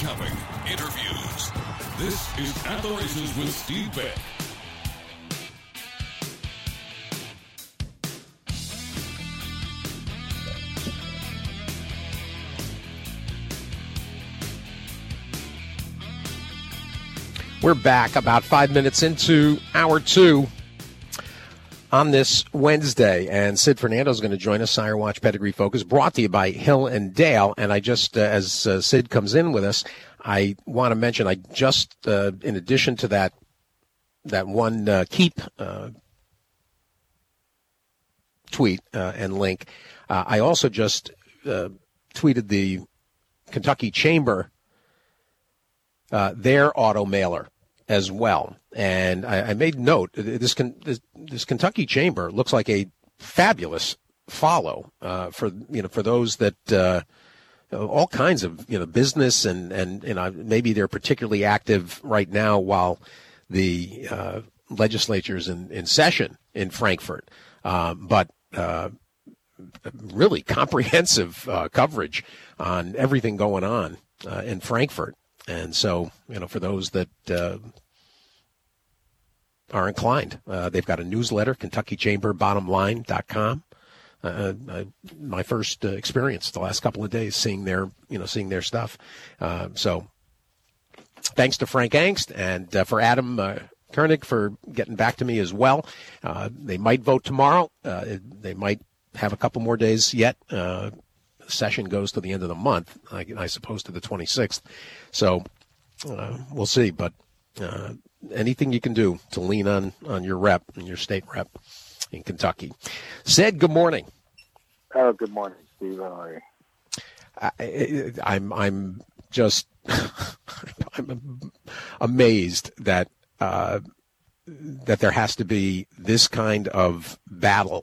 upcoming interviews. This is At the Races with Steve Beck. We're back about 5 minutes into hour two on this Wednesday, and Sid Fernando is going to join us. Sire Watch Pedigree Focus, brought to you by Hill and Dale. And I just, as Sid comes in with us, I want to mention, I just, in addition to that one keep tweet and link, I also just tweeted the Kentucky Chamber their auto mailer as well. And I made note, this Kentucky Chamber looks like a fabulous follow for those that all kinds of business and maybe they're particularly active right now while the legislature's in session in Frankfurt. But really comprehensive coverage on everything going on in Frankfurt. And so, for those that are inclined, they've got a newsletter, KentuckyChamberBottomLine.com. My first experience the last couple of days seeing their stuff. So thanks to Frank Angst and for Adam Koenig for getting back to me as well. They might vote tomorrow. They might have a couple more days yet. Session goes to the end of the month, I suppose to the 26th. So we'll see. But anything you can do to lean on your rep and your state rep in Kentucky. Sid, good morning. Oh, good morning, Steve. How are you? I'm just I'm amazed that there has to be this kind of battle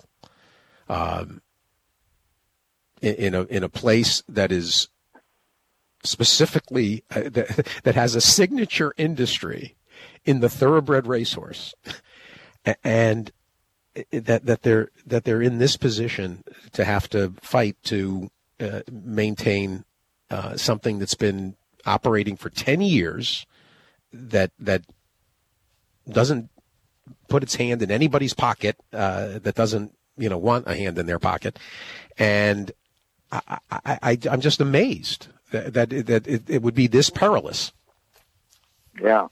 in a place that is specifically that has a signature industry in the thoroughbred racehorse, and that they're in this position to have to fight to maintain something that's been operating for 10 years that doesn't put its hand in anybody's pocket, that doesn't want a hand in their pocket, and I'm just amazed that it would be this perilous. Yeah,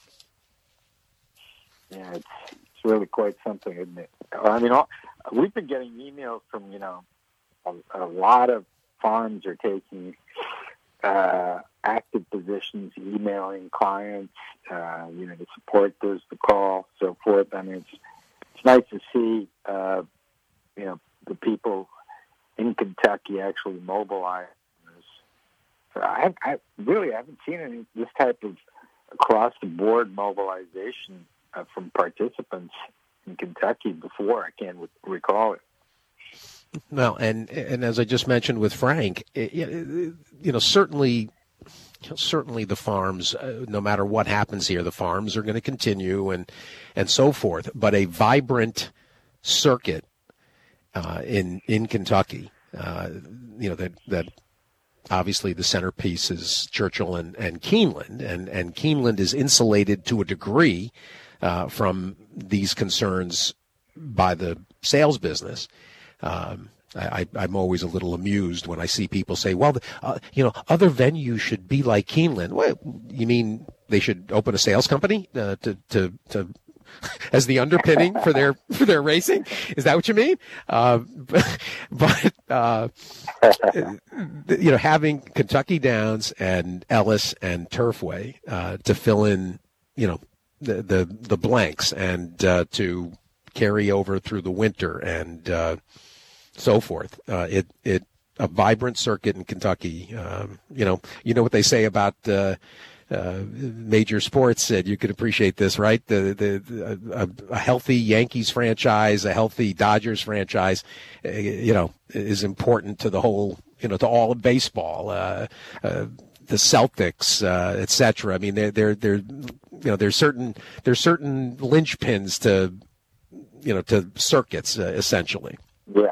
it's really quite something, isn't it? I mean, we've been getting emails from a lot of farms are taking active positions, emailing clients, to support those, the call, so forth. I mean, it's nice to see the people in Kentucky actually mobilize. So I haven't seen this type of across-the-board mobilization from participants in Kentucky before. I can't recall it. Well, and as I just mentioned with Frank, certainly the farms, no matter what happens here, the farms are going to continue and so forth. But a vibrant circuit in Kentucky, that obviously the centerpiece is Churchill and Keeneland, and Keeneland is insulated to a degree from these concerns by the sales business. I'm always a little amused when I see people say, well, other venues should be like Keeneland. What, you mean they should open a sales company to as the underpinning for their racing? Is that what you mean? Having Kentucky Downs and Ellis and Turfway to fill in, the blanks and to carry over through the winter and so forth. A vibrant circuit in Kentucky. What they say about major sports. Said you could appreciate this, right? A healthy Yankees franchise, a healthy Dodgers franchise, is important to the whole, to all of baseball. The Celtics, etc. I mean, there's certain linchpins to circuits, essentially. Yeah,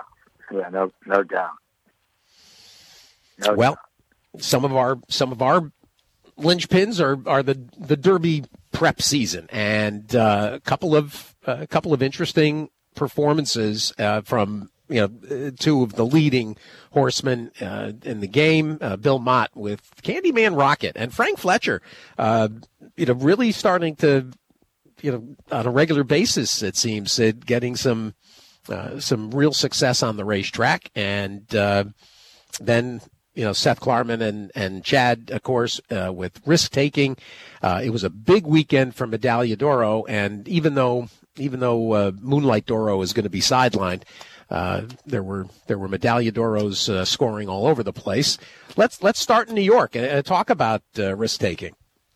no doubt. Some of our linchpins are the Derby prep season, and a couple of interesting performances from two of the leading horsemen in the game, Bill Mott with Candyman Rocket, and Frank Fletcher, really starting to, on a regular basis, it seems, getting some real success on the racetrack. And then, Seth Klarman and Chad, of course, with Risk Taking. It was a big weekend for Medaglia d'Oro, and even though Moonlight d'Oro is going to be sidelined, there were Medaglia d'Oros scoring all over the place. Let's start in New York and talk about Risk Taking.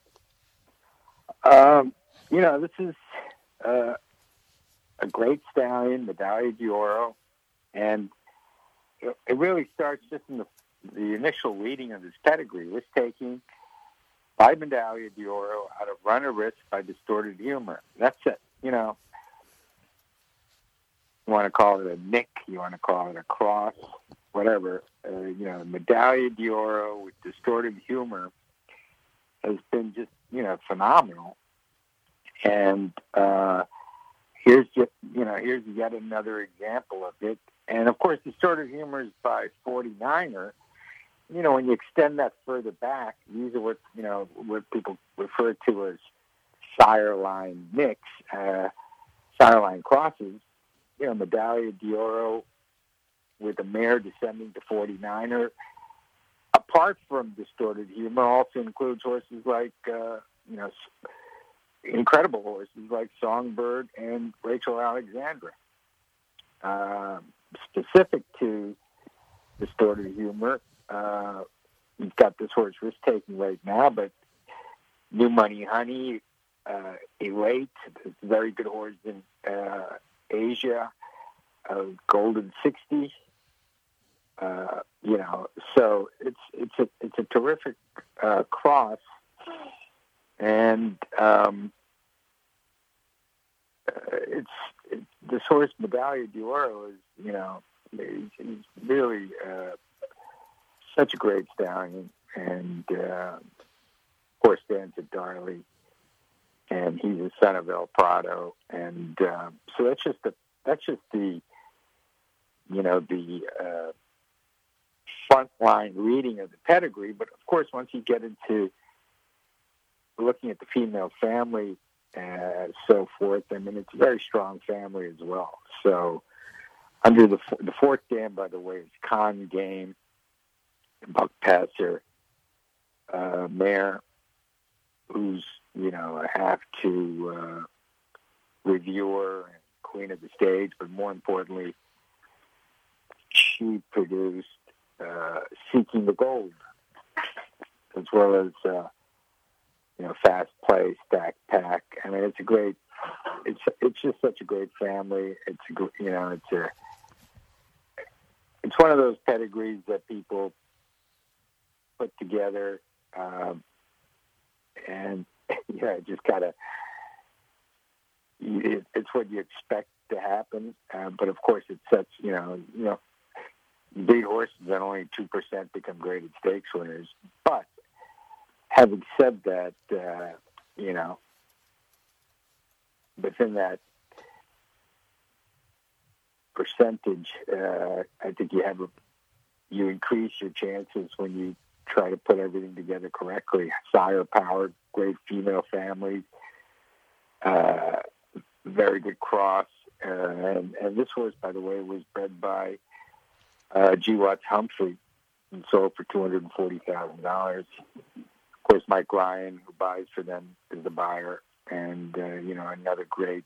This is a great stallion, Medaglia d'Oro, and it really starts just in the initial reading of his pedigree. Risk Taking by Medaglia d'Oro out of Run a Risk by Distorted Humor. That's it. You want to call it a nick, you want to call it a cross, whatever. Medaglia d'Oro with Distorted Humor has been just, phenomenal. And here's yet another example of it. And of course, Distorted Humor is by 49er. When you extend that further back, these are what people refer to as sire line nicks, sire line crosses. Medaglia d'Oro with a mare descending to 49er. Apart from Distorted Humor, also includes horses like, incredible horses like Songbird and Rachel Alexandra. Specific to Distorted Humor, you've got this horse Risk Taking right now, but New Money Honey, Elate, this very good horse in Asia, Golden 60. So it's a terrific cross, and this horse Medaglia d'Oro is he's really such a great stallion, and of course stands at Darley, and he's a son of El Prado, and so that's just the front line reading of the pedigree. But of course, once you get into looking at the female family and so forth, I mean, it's a very strong family as well. So under the fourth dam, by the way, is Con Game, Buck Passer, mare, who's a half to reviewer and queen of the stage, but more importantly, she produced Seeking the Gold, as well as Fast Play, Stack Pack. I mean, it's just such a great family. It's one of those pedigrees that people put together, and just gotta. It's what you expect to happen, but of course, it's such big horses that only 2% become graded stakes winners. But having said that, within that percentage, I think you increase your chances when you try to put everything together correctly. Sire powered, great female families, very good cross, and this horse, by the way, was bred by G. Watts Humphrey and sold for $240,000. Of course, Mike Ryan, who buys for them, is the buyer, and another great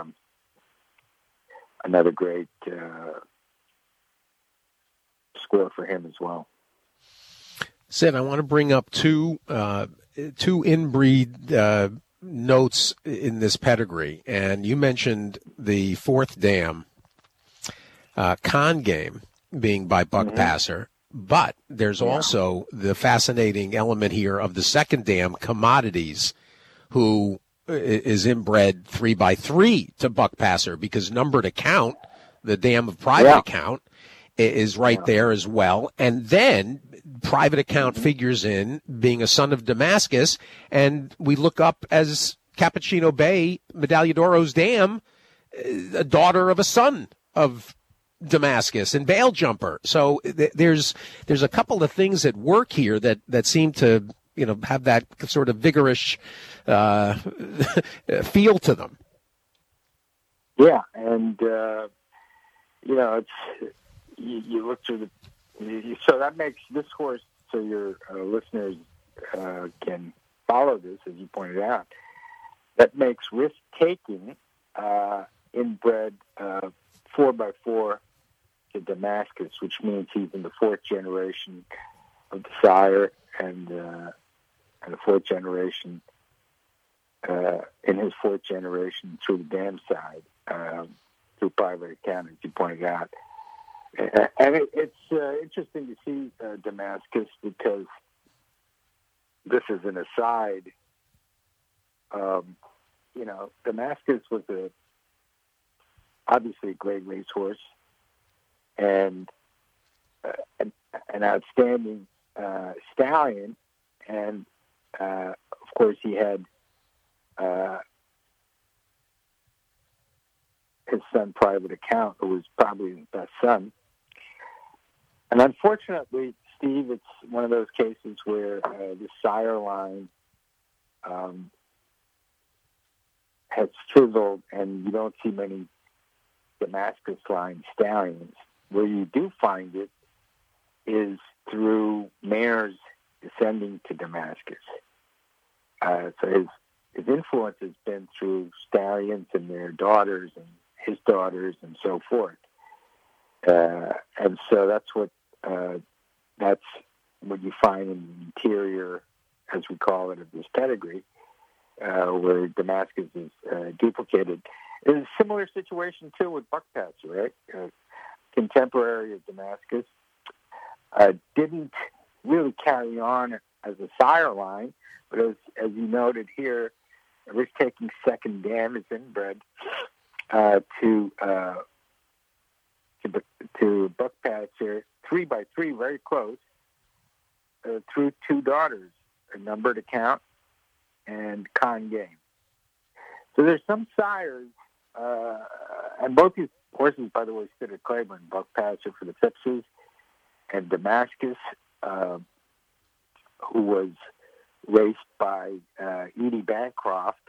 score for him as well. Sid, I want to bring up two inbreed notes in this pedigree, and you mentioned the fourth dam, Con Game, being by Buck Passer, but there's also the fascinating element here of the second dam, Commodities, who is inbred 3x3 to Buck Passer, because numbered account, the dam of private account, is right there as well. And then private account figures in, being a son of Damascus, and we look up as Cappuccino Bay, Medaglia d'Oro's dam, a daughter of a son of Damascus and Bail Jumper. So there's a couple of things at work here that seem to, have that sort of vigorous feel to them. Yeah, and it's you look through so that makes this horse, so your listeners can follow this, as you pointed out. That makes risk-taking inbred 4x4 to Damascus, which means he's in the fourth generation of the sire and the fourth generation in his fourth generation through the dam side, through private account, as you pointed out. And it's interesting to see Damascus, because this is an aside. Damascus was obviously a great racehorse and an outstanding stallion, and of course he had his son Private Account, who was probably his best son. And unfortunately, Steve, it's one of those cases where the sire line has fizzled, and you don't see many Damascus line stallions. Where you do find it is through mares descending to Damascus. So his influence has been through stallions and their daughters and his daughters and so forth. And so that's what you find in the interior, as we call it, of this pedigree, where Damascus is duplicated. It's a similar situation, too, with Buckpatcher, right? Contemporary of Damascus. Didn't really carry on as a sire line, but as you noted here, a risk-taking second dam is inbred to Buckpatcher, 3x3, very close, through two daughters, a Numbered Account and Con Game. So there's some sires, and both these horses, by the way, stood at Claiborne, Buckpatcher for the Phippses, and Damascus, who was raced by Edie Bancroft.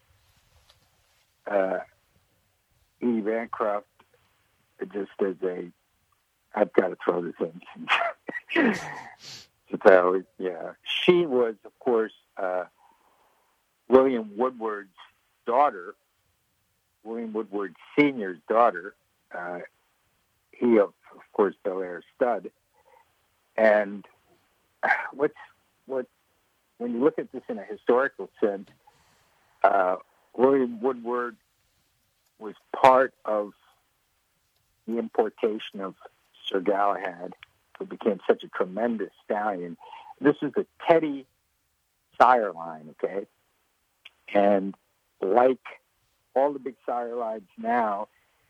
Edie Bancroft, just as I've got to throw this in. So, yeah, she was, of course, William Woodward's daughter, William Woodward Sr.'s daughter. He, of course, Belair stud. And when you look at this in a historical sense, William Woodward was part of the importation of Sir Galahad, who became such a tremendous stallion. This is the Teddy sire line, okay? And like all the big sire lines now,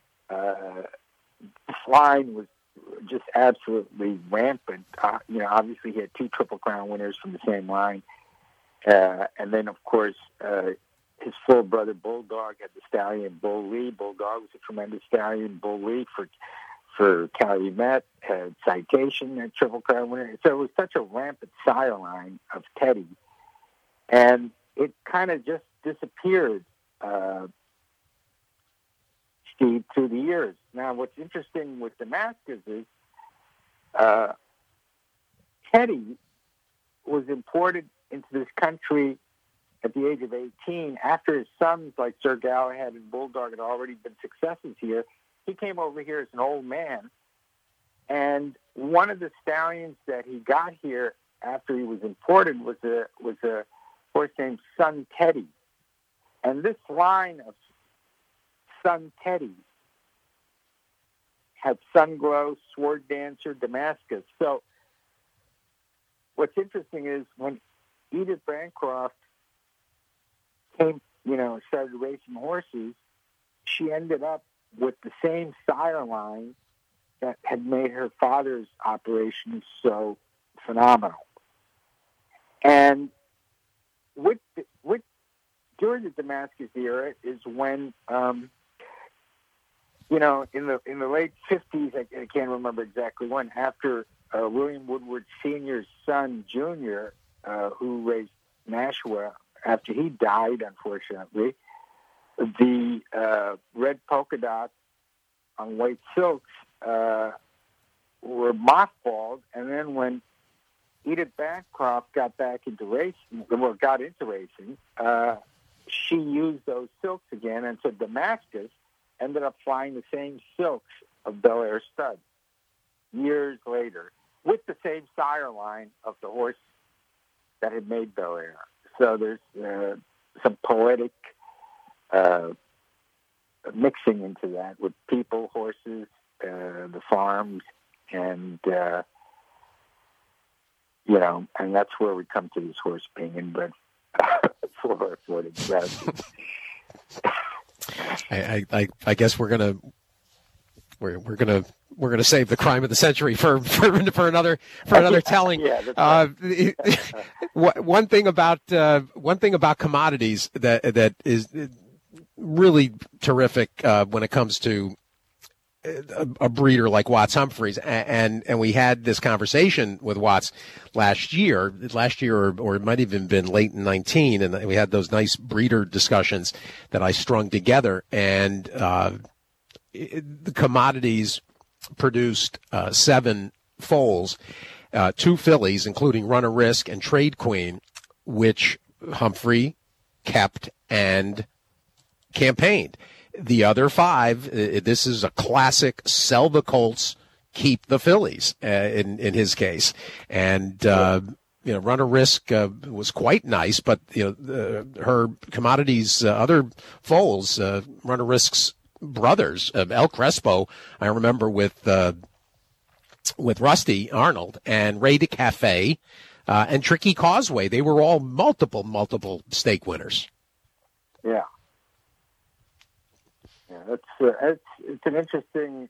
this line was just absolutely rampant. Obviously he had two Triple Crown winners from the same line. And then, of course, his full brother Bulldog had the stallion Bull Lee. Bulldog was a tremendous stallion. Bull Lee for Calumet had Citation, a Triple Crown winner. So it was such a rampant sire line of Teddy. And it kind of just disappeared, Steve, through the years. Now, what's interesting with Damascus is Teddy was imported into this country at the age of 18 after his sons like Sir Galahad and Bulldog had already been successes here. He came over here as an old man, and one of the stallions that he got here after he was imported was a horse named Sun Teddy. And this line of Sun Teddy had Sunglow, Sword Dancer, Damascus. So what's interesting is when Edith Bancroft came, started racing horses, she ended up with the same sire line that had made her father's operation so phenomenal. And during the Damascus era is when, in the late 50s, I can't remember exactly when, after William Woodward Sr.'s son, Jr., who raised Nashua, after he died, unfortunately, the red polka dots on white silks were mothballed, and then when Edith Bancroft got into racing, she used those silks again, and so Damascus ended up flying the same silks of Bel Air Stud years later, with the same sire line of the horse that had made Bel Air. So there's some poetic mixing into that with people, horses, the farms, and and that's where we come to this horse being inbred for the gratitude. I guess we're gonna save the crime of the century for another telling. Yeah, that's right. One thing about commodities that is really terrific when it comes to a breeder like Watts Humphreys, and we had this conversation with Watts last year, or it might even been late in 19, and we had those nice breeder discussions that I strung together, and the commodities produced 7 foals, 2 fillies, including Runner Risk and Trade Queen, which Humphrey kept and campaigned. The other 5, this is a classic sell the colts, keep the fillies in his case. And, Runner Risk was quite nice, but, her commodities, other foals, Runner Risk's brothers, El Crespo, I remember with Rusty Arnold and Ray de Cafe, and Tricky Causeway, they were all multiple stake winners. Yeah. Yeah, it's an interesting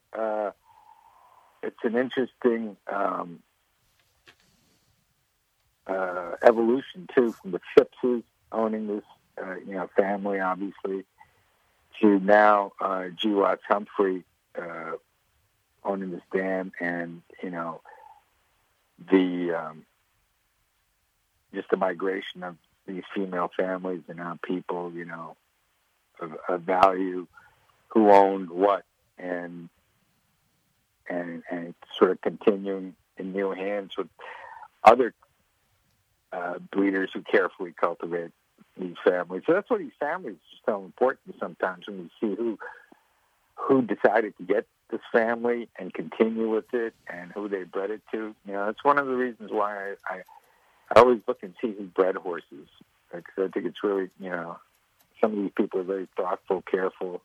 evolution too, from the Phippses owning this family, obviously, to now G. Watts Humphrey owning this dam, and just the migration of these female families and now people of value who owned what, and sort of continuing in new hands with other breeders who carefully cultivate these families. So that's why these families are so important sometimes, when you see who decided to get this family and continue with it and who they bred it to. That's one of the reasons why I always look and see who bred horses, because I think it's really, some of these people are very thoughtful, careful,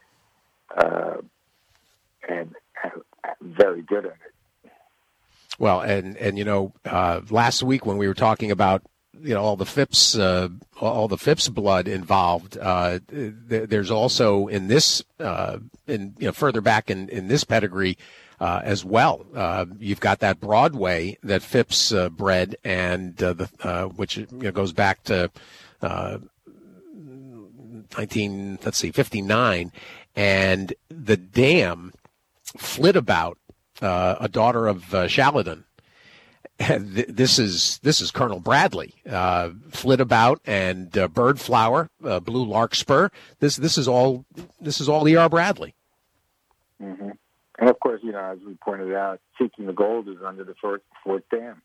and very good at it. Well, and last week when we were talking about all the Phipps blood involved, there's also in this further back in this pedigree as well. You've got that Broadway that Phipps bred, and which goes back to 59, and the dam Flitabout, a daughter of Shaladin. This is Colonel Bradley. Flitabout and Birdflower, Blue Larkspur. This is all E.R. Bradley. Mm-hmm. And of course, as we pointed out, Seeking the Gold is under the fourth dam.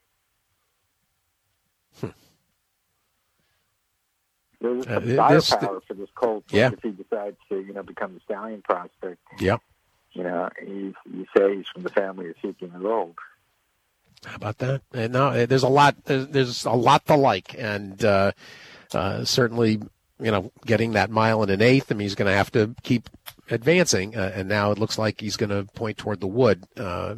There's some firepower for this colt if he decides to, become the stallion prospect. Yeah. You say he's from the family of Seeking the Gold. How about that? And no, there's a lot. There's a lot to like, and certainly, getting that 1 1/8. I mean, he's going to have to keep advancing, and now it looks like he's going to point toward the wood. A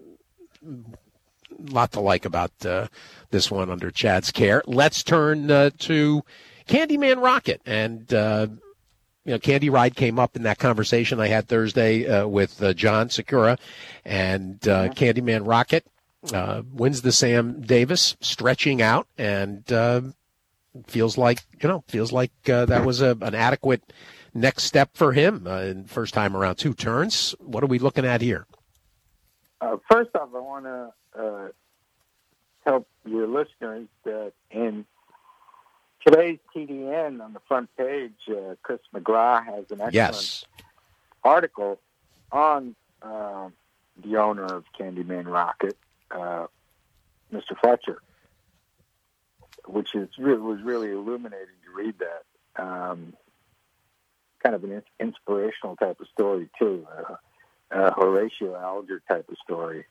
lot to like about this one under Chad's care. Let's turn to Candyman Rocket, and Candy Ride came up in that conversation I had Thursday with John Sakura, and Candyman Rocket wins the Sam Davis, stretching out, and feels like that was an adequate next step for him in first time around 2 turns. What are we looking at here? First off, I want to help your listeners that in today's TDN on the front page, Chris McGraw has an excellent article on the owner of Candyman Rocket, Mr. Fletcher, which was really illuminating to read that. Kind of an inspirational type of story too, Horatio Alger type of story.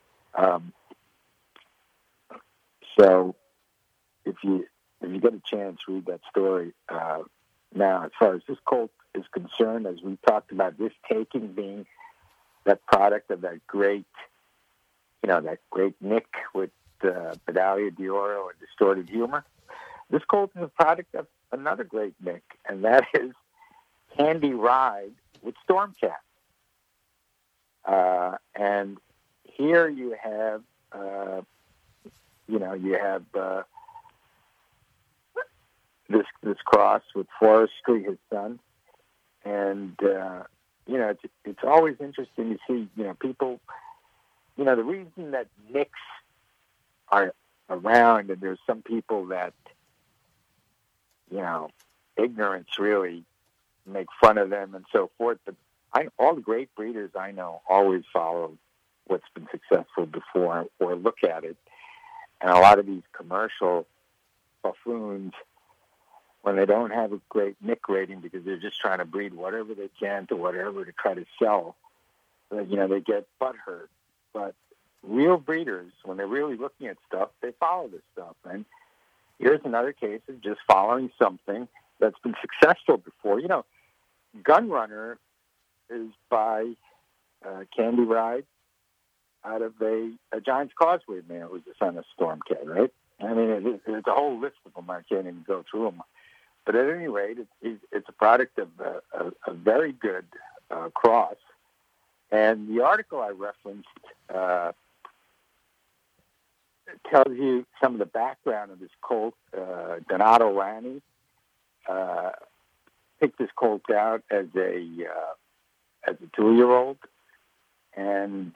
So if you get a chance, read that story. Now, as far as this colt is concerned, as we talked about, this taking being that product of that great Nick with Medaglia d'Oro and Distorted Humor. This colt is a product of another great Nick, and that is Candy Ride with Stormcat. And here you have, this cross with Forestry, his son, and it's always interesting to see people. The reason that Nicks are around, and there's some people that ignorance really make fun of them and so forth, but all the great breeders I know always follow what's been successful before or look at it. And a lot of these commercial buffoons, when they don't have a great Nick rating because they're just trying to breed whatever they can to whatever to try to sell, they get butthurt. But real breeders, when they're really looking at stuff, they follow this stuff. And here's another case of just following something that's been successful before. Gunrunner is by Candy Ride out of a Giants Causeway man who's the son of Stormcat, right? I mean, there's a whole list of them. I can't even go through them. But at any rate, it's a product of a very good cross. And the article I referenced tells you some of the background of this colt. Donato Lani picked this colt out as a 2-year-old, and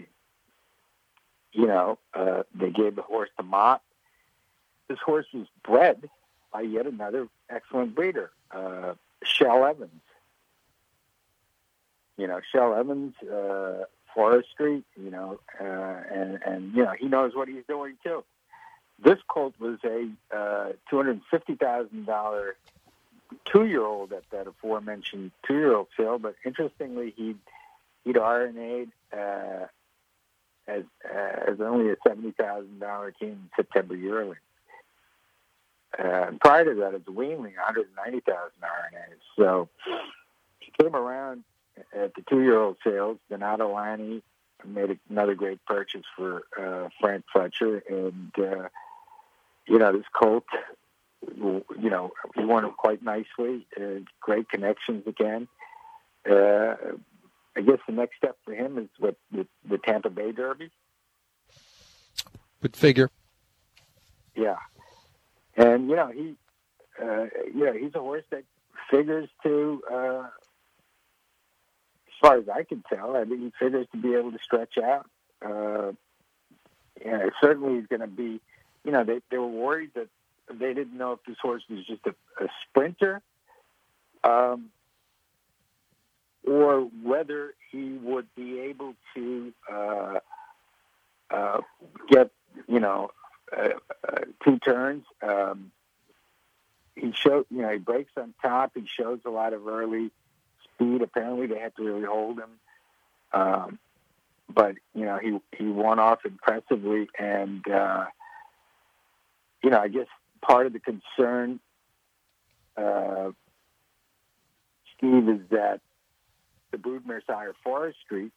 they gave the horse to Mott. This horse was bred by yet another excellent breeder, Shell Evans. Shell Evans, Forestry, and he knows what he's doing too. This colt was a $250,000 2-year-old at that aforementioned 2-year-old sale, but interestingly, he'd RNA'd as only a $70,000 king in September yearling. Prior to that, it's weanling 190,000 RNAs. So he came around at the 2-year-old sales. Donato Lani made another great purchase for Frank Fletcher, and this colt, he won it quite nicely. Great connections again. I guess the next step for him is with the Tampa Bay Derby. Would figure. Yeah. And, he's a horse that figures to, as far as I can tell, I think he figures to be able to stretch out. Certainly he's going to be, they were worried that they didn't know if this horse was just a sprinter, or whether he would be able to get, 2 turns. He showed, he breaks on top. He shows a lot of early speed. Apparently, they had to really hold him. But he won off impressively, and I guess part of the concern, Steve, is that the broodmare sire Forestry,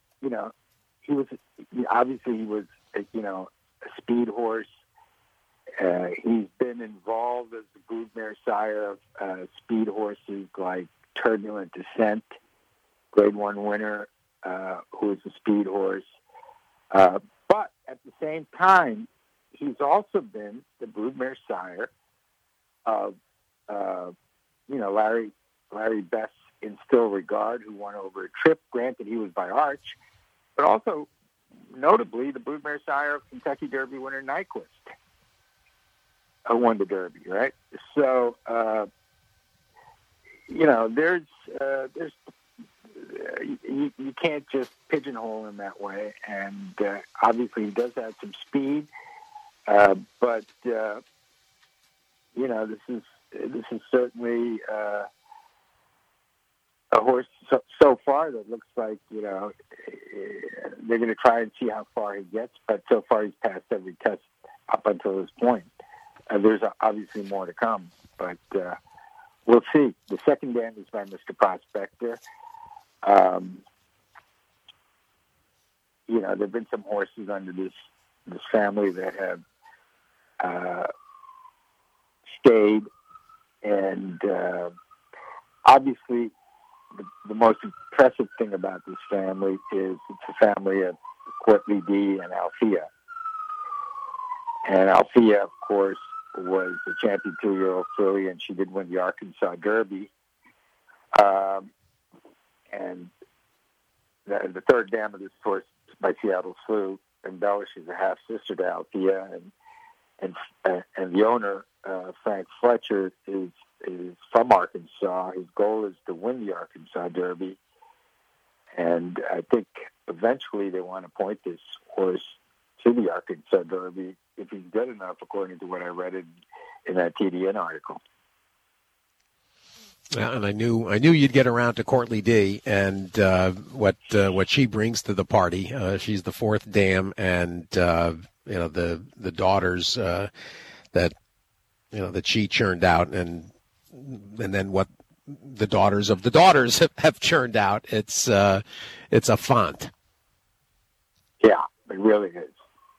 he was a speed horse, He's been involved as the broodmare sire of speed horses like Turbulent Descent, Grade 1 winner, who is a speed horse. But at the same time, he's also been the broodmare sire of, Larry Best in Still Regard, who won over a trip. Granted, he was by Arch, but also notably the broodmare sire of Kentucky Derby winner Nyquist, who won the Derby, right? So, there's you can't just pigeonhole him that way. And obviously, he does have some speed, but this is certainly a horse so far that looks like, they're going to try and see how far he gets, but so far he's passed every test up until this point. There's obviously more to come, but we'll see. The second dam is by Mr. Prospector. There have been some horses under this family that have stayed, and obviously the most impressive thing about this family is it's a family of Courtly D and Althea. And Althea, of course, was a champion 2-year-old filly, and she did win the Arkansas Derby. And the third dam of this horse by Seattle Slew embellishes a half sister to Althea, and the owner, Frank Fletcher, is from Arkansas. His goal is to win the Arkansas Derby, and I think eventually they want to point this horse to the Arkansas Derby if he's good enough, according to what I read in that TDN article. Yeah, and I knew you'd get around to Courtly D and what she brings to the party. She's the fourth dam, and the daughters that she churned out, and then what the daughters of the daughters have churned out. It's a font. Yeah, it really is.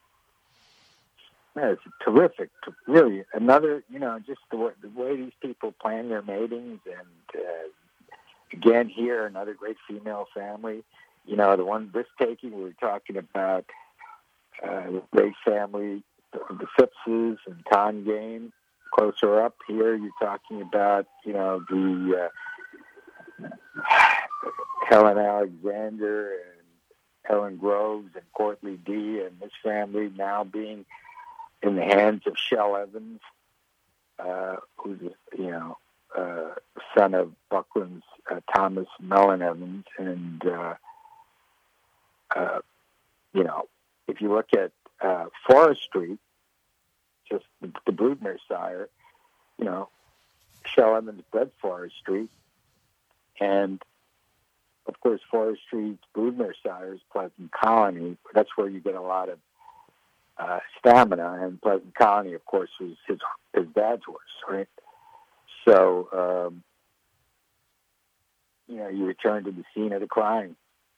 Yeah, it's terrific. Really, another, just the way these people plan their matings, and again here, another great female family. The one risk-taking, we were talking about the great family, the Phippses and Tongame. Closer up here, you're talking about, the Helen Alexander and Helen Groves and Courtly D, and this family now being in the hands of Shell Evans, who's son of Buckland's Thomas Mellon Evans, and if you look at Forest Street, just the broodmare sire, Shell Evans bred Forest Street, and of course Forest Street's broodmare sire is Pleasant Colony. That's where you get a lot of stamina, and Pleasant Colony, of course, was his dad's horse, right? So, you return to the scene of the crime.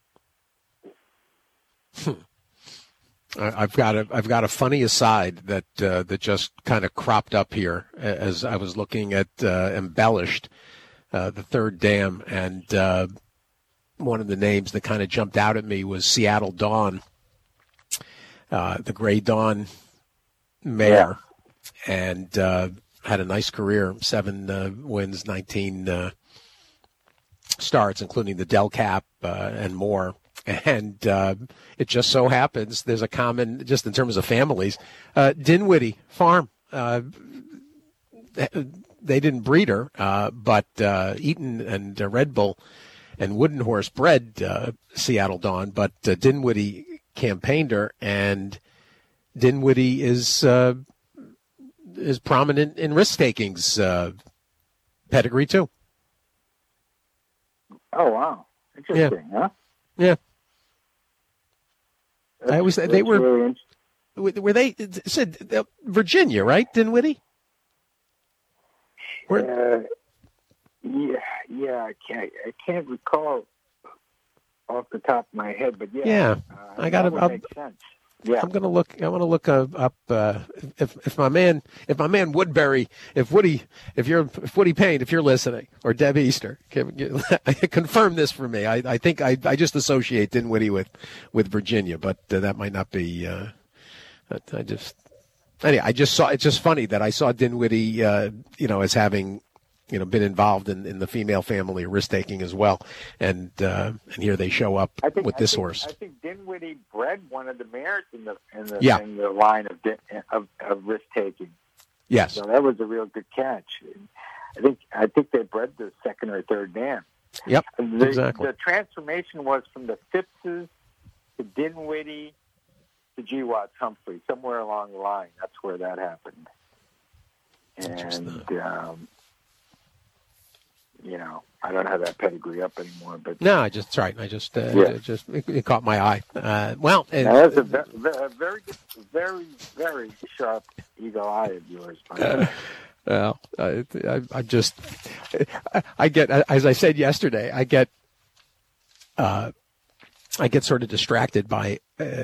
I've got a funny aside that just kind of cropped up here as I was looking at Embellished, the third dam, and one of the names that kind of jumped out at me was Seattle Dawn. The Gray Dawn mare, and had a nice career, 7 wins, 19 starts, including the Del Cap and more. And it just so happens there's a common, just in terms of families, Dinwiddie Farm. They didn't breed her, but Eaton and Red Bull and Wooden Horse bred Seattle Dawn, but Dinwiddie campaigned her, and Dinwiddie is prominent in risk takings pedigree too. Oh wow, interesting, yeah. Huh? Yeah. They were really were they said Virginia, right? Dinwiddie. Yeah, I can't recall off the top of my head, but I got that would make sense. Yeah. I'm going to look. I want to look up if my man Woodbury, if Woody Payne, if you're listening, or Deb Easter, confirm this for me. I think I just associate Dinwiddie with Virginia, but that might not be. Anyway, I just saw. It's just funny that I saw Dinwiddie, as having, been involved in the female family risk taking as well, and here they show up with this horse. I think Dinwiddie bred one of the mares in the line of risk taking. Yes, so that was a real good catch. I think they bred the second or third dam. Yep, exactly. The transformation was from the Phippses to Dinwiddie to G. Watts Humphrey, somewhere along the line. That's where that happened. And I don't have that pedigree up anymore. But no, it's right. It caught my eye. That's a very good, very, very sharp eagle eye of yours. Well, I get, as I said yesterday, I get sort of distracted by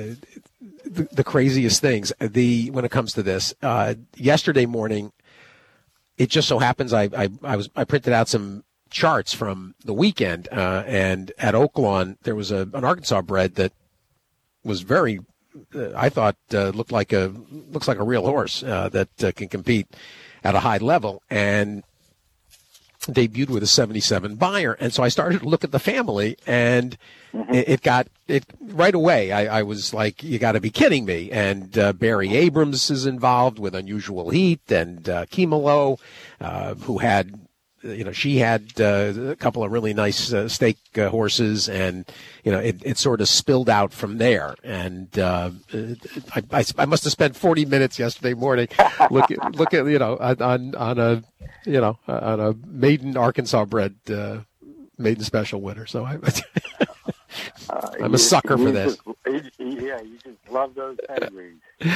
the craziest things. When it comes to this, yesterday morning, it just so happens I printed out some charts from the weekend, and at Oaklawn there was an Arkansas bred that was very, I thought, looks like a real horse that can compete at a high level, and debuted with a 77 buyer. And so I started to look at the family, and it got right away. I was like, you got to be kidding me. And Barry Abrams is involved with Unusual Heat, and Kimalo, who had, she had a couple of really nice stake horses, and it sort of spilled out from there. And I must have spent 40 minutes yesterday morning look at on a maiden Arkansas bred maiden special winner. So I'm a sucker for this. You just love those pedigrees.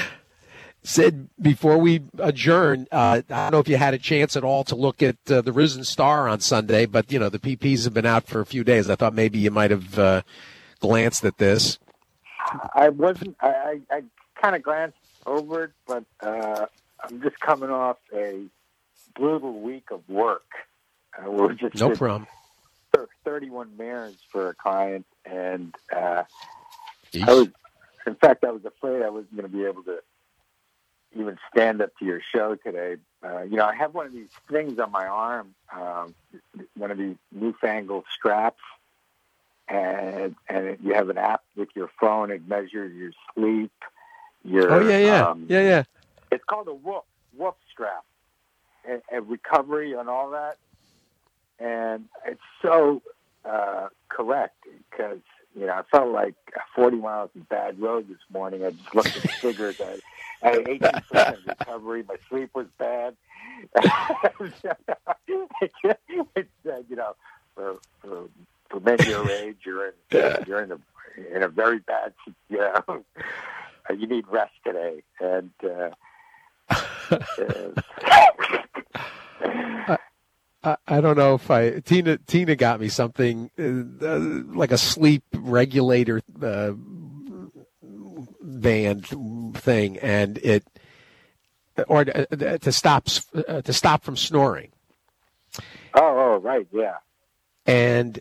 Sid, before we adjourn, I don't know if you had a chance at all to look at the Risen Star on Sunday, but, the PPs have been out for a few days. I thought maybe you might have glanced at this. I wasn't. I kind of glanced over it, but I'm just coming off a brutal week of work. We're just no problem. 31 mares for a client, and I was afraid I wasn't going to be able to even stand up to your show today. I have one of these things on my arm, one of these newfangled straps, and you have an app with your phone. It measures your sleep. Yeah. It's called a Whoop strap, and recovery and all that. And it's so correct because, I felt like 40 miles of bad road this morning. I just looked at the figures. I had 18% recovery. My sleep was bad. For men your age, you're in a very bad, you need rest today. And I don't know if Tina got me something like a sleep regulator band thing, and to stop from snoring. Oh, right, yeah. And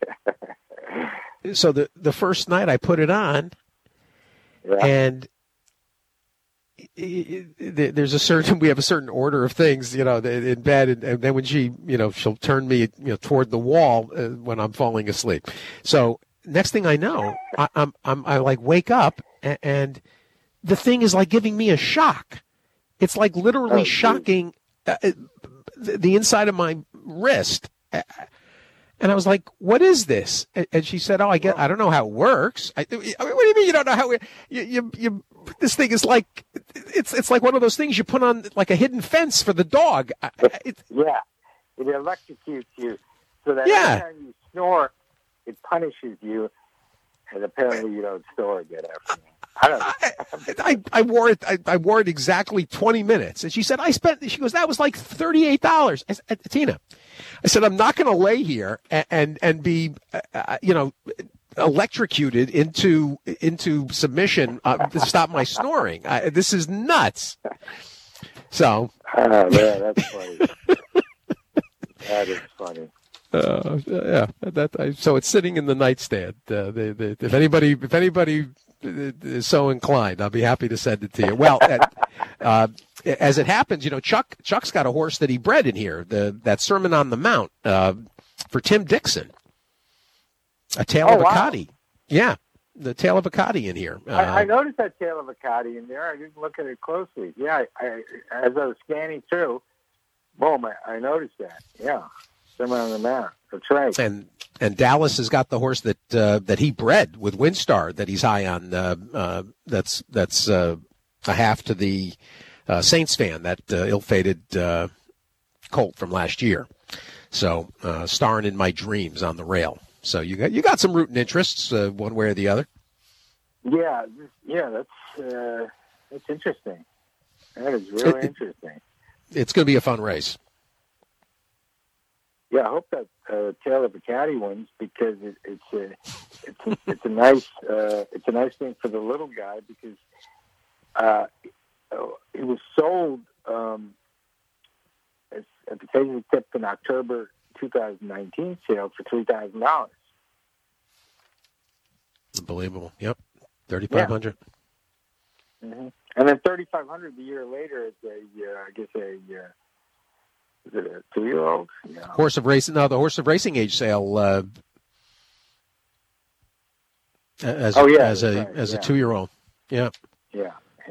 so the first night I put it on, and we have a certain order of things, in bed, and then when she, she'll turn me, toward the wall when I'm falling asleep. So next thing I know, I like wake up, and the thing is like giving me a shock. It's like literally shocking the inside of my wrist. And I was like, what is this? And she said, I don't know how it works. What do you mean you don't know how you this thing is like, it's like one of those things you put on like a hidden fence for the dog. It electrocutes you so that every time you snore, it punishes you, and apparently you don't snore again after that. I don't know. I wore it. I wore it exactly 20 minutes, and she said she goes, that was like $38. I said, Tina, I said, I'm not going to lay here and be, electrocuted into submission to stop my snoring. This is nuts. So. Yeah, that's funny. That is funny. So it's sitting in the nightstand. If anybody is so inclined, I'll be happy to send it to you. Well, as it happens, Chuck's got a horse that he bred in here. That Sermon on the Mount for Tim Dixon, a Tale of a Coddy. Yeah, the Tale of a Coddy in here. I noticed that Tale of a Coddy in there. I didn't look at it closely. Yeah, as I was scanning through, boom, I noticed that. Yeah. Sermon on the Mount. That's right. And Dallas has got the horse that he bred with Windstar that he's high on. That's a half to the Saints fan, that ill-fated colt from last year. So starring in my dreams on the rail. So you got some rooting interests one way or the other. Yeah, that's interesting. That is really interesting. It's going to be a fun race. Yeah, I hope that Tale of a Coddy wins, because it's a nice thing for the little guy, because it was sold at the Tasting Tip in October 2019 sale for $3,000. Unbelievable. Yep, 3,500. Yeah. Mm-hmm. And then 3,500 the year later is is it a 2-year-old? Yeah. Horse of Racing. No, the Horse of Racing age sale. As a 2-year-old. Yeah. Yeah.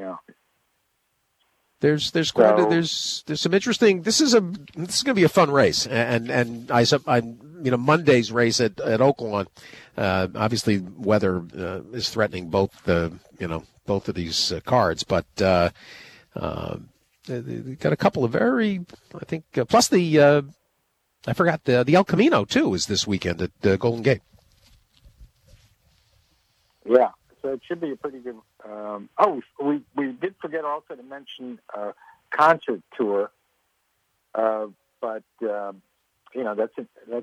There's some interesting. This is going to be a fun race, and I Monday's race at Oaklawn. Obviously, weather is threatening both of these cards, but. They got a couple of plus the I forgot the El Camino too is this weekend at Golden Gate. Yeah, so it should be a pretty good. We did forget also to mention concert tour, but that's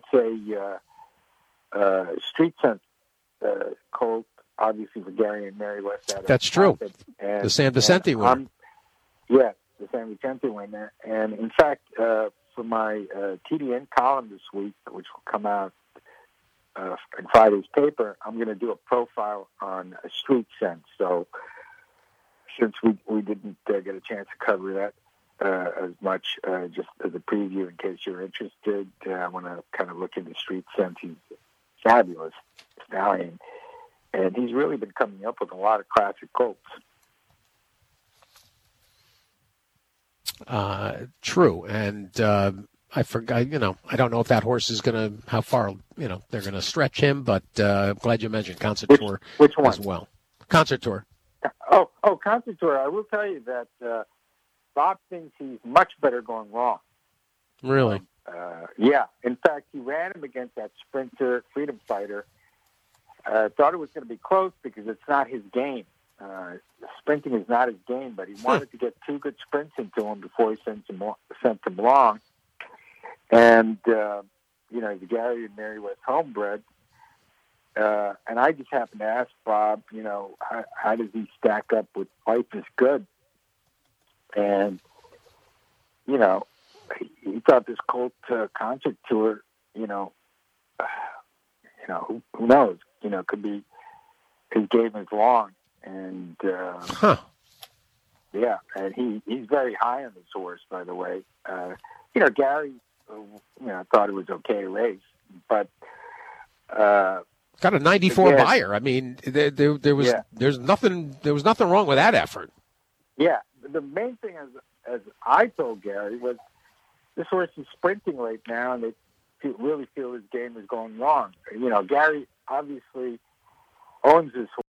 a street scent colt, obviously for Gary and Mary West. That's true. The San Vicente one. Yeah. The San Vicente winner. And in fact, for my TDN column this week, which will come out in Friday's paper, I'm going to do a profile on Street Sense. So since we didn't get a chance to cover that as much, just as a preview in case you're interested, I want to kind of look into Street Sense. He's a fabulous stallion, and he's really been coming up with a lot of classic colts. True, and I forgot. I don't know if that horse is how far they're going to stretch him, but I'm glad you mentioned Concert Tour. Which one? As well? Concert Tour. Oh, Concert Tour. I will tell you that Bob thinks he's much better going wrong. Really? Yeah. In fact, he ran him against that sprinter, Freedom Fighter. Thought it was going to be close because it's not his game. Sprinting is not his game, but he wanted to get 2 good sprints into him before he sent him along. And, he's a Gary and Mary West homebred. And I just happened to ask Bob, how does he stack up with Life is Good? And, he thought this Colt Concert Tour, who knows? Could be his game is long. And yeah, and he's very high on this horse, by the way. Gary, thought it was okay race, but got a 94 buyer. I mean, there was nothing wrong with that effort. Yeah, the main thing, as I told Gary, was this horse is sprinting right now, and they really feel his game is going wrong. Gary obviously owns this horse.